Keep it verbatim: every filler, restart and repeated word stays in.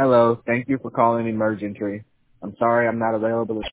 Hello, thank you for calling Emergentry. I'm sorry I'm not available to